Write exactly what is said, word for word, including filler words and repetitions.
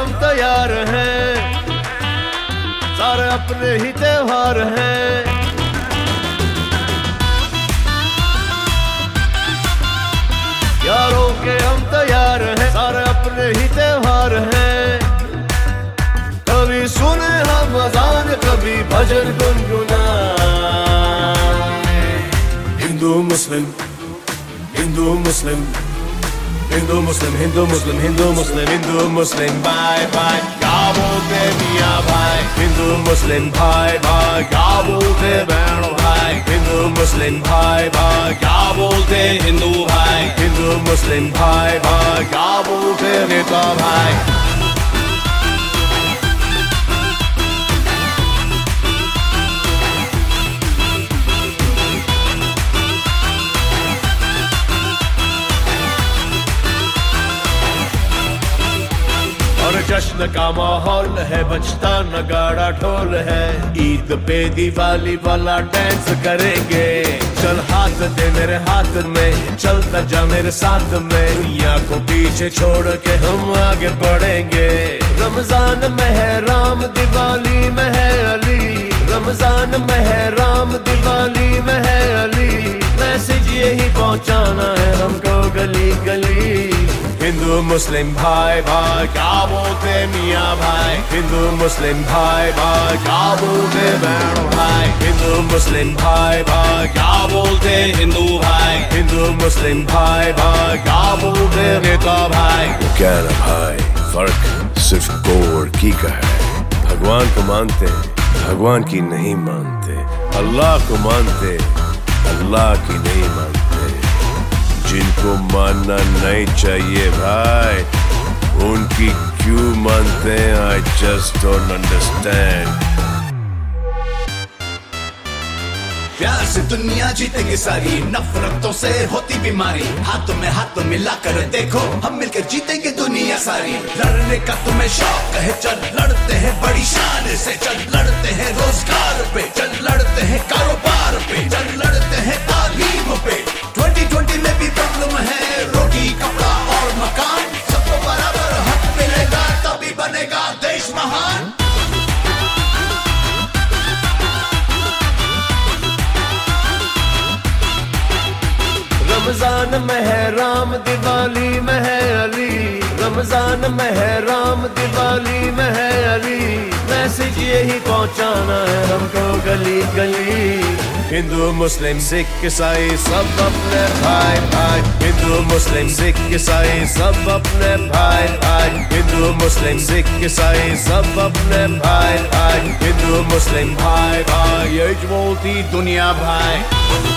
हम तैयार हैं, सारे अपने ही त्योहार हैं। यारों के हम तैयार हैं, सारे अपने ही त्योहार हैं। कभी सुने हम अज़ान, कभी भजन गुनगुनाए। हिंदू मुस्लिम हिंदू मुस्लिम हिंदू मुस्लिम हिंदू मुस्लिम हिंदू मुस्लिम हिंदू मुस्लिम भाई भाई क्या बोलते मियाँ भाई। हिंदू मुस्लिम भाई भाई क्या बोलते बहन भाई। हिंदू मुस्लिम भाई भाई क्या बोलते हिंदू भाई। हिंदू मुस्लिम भाई भाई क्या बोलते नेता भाई। जश्न का माहौल है, बजता नगाड़ा ढोल है। ईद पे दिवाली वाला डांस करेंगे। चल हाथ दे मेरे हाथ में, चलता जा मेरे साथ में। दुनिया को पीछे छोड़ के हम आगे बढ़ेंगे। रमजान में है राम, दिवाली में है अली। रमजान में है राम, दिवाली में है अली। मैसेज यही पहुंचाना है हमको गली गली। हिंदू मुस्लिम भाई भाई क्या बोलते मियाँ भाई। हिंदू मुस्लिम भाई भाई क्या बोलते बहन भाई। हिंदू मुस्लिम भाई भाई क्या बोलते हिंदू भाई। हिंदू मुस्लिम भाई भाई क्या बोलते नेता भाई। क्या ना भाई, फर्क सिर्फ कोर की का है। भगवान को मानते, भगवान की नहीं मानते। अल्लाह को मानते, अल्लाह की नहीं मानते। जिनको मानना नहीं चाहिए भाई, उनकी क्यों मानते हैं? I just don't understand. प्यार से दुनिया जीतेंगे सारी, नफरतों से होती बीमारी। हाथों में हाथों मिलाकर देखो, हम मिलकर जीतेंगे दुनिया सारी। लड़ने का तुम्हें शौक है, चल लड़ते हैं बड़ी शान से। चल लड़ते हैं रोजगार पे, चल लड़ते हैं कारोबार पे, चल लड़ते हैं तालीम पे। ट्वेंटी ट्वेंटी में भी प्रॉब्लम है, रोटी कपड़ा और मकान। सबको बराबर हक मिलेगा, तभी बनेगा देश महान। रमजान में है राम, दिवाली में है अली। रमजान में है राम, दिवाली में है अली। मैसेज यही पहुंचाना है हमको गली गली। हिंदू मुस्लिम सिख ईसाई सब अपने भाई भाई। हिंदू मुस्लिम सिख ईसाई सब अपने भाई भाई। हिंदू मुस्लिम सिख ईसाई सब अपने भाई भाई। हिंदू मुस्लिम भाई भाई यही बोलती दुनिया भाई।